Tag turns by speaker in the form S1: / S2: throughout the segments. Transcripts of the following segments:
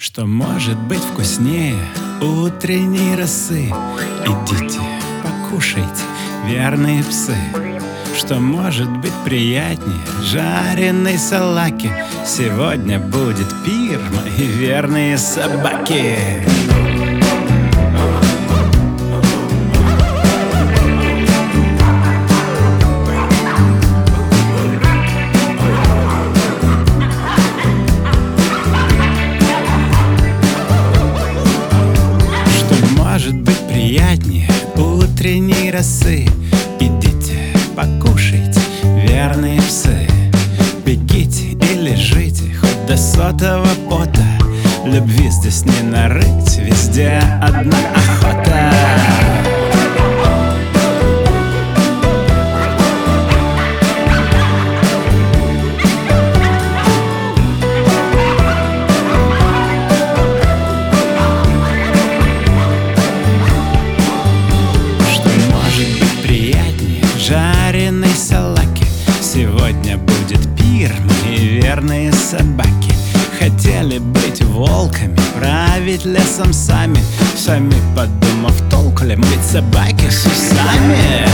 S1: Что может быть вкуснее утренней росы? Идите, покушайте, верные псы. Что может быть приятнее жареной салаки? Сегодня будет пир, мои верные собаки. Может быть приятнее утренней росы? Идите, покушайте, верные псы. Бегите и лежите, хоть до сотого пота. Любви здесь не нарыть, везде одна охота. Жареной салаки. Сегодня будет пир, мои верные собаки. Хотели быть волками, править лесом сами. Сами подумав, толку ли быть собаки с усами?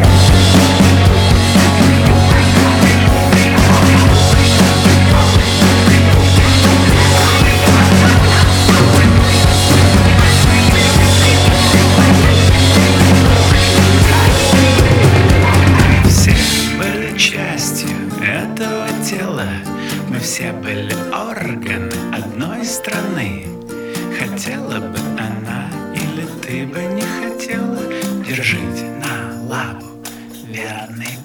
S1: Частью этого тела мы все были органы одной страны. Хотела бы она или ты бы не хотела, держите на лапу верный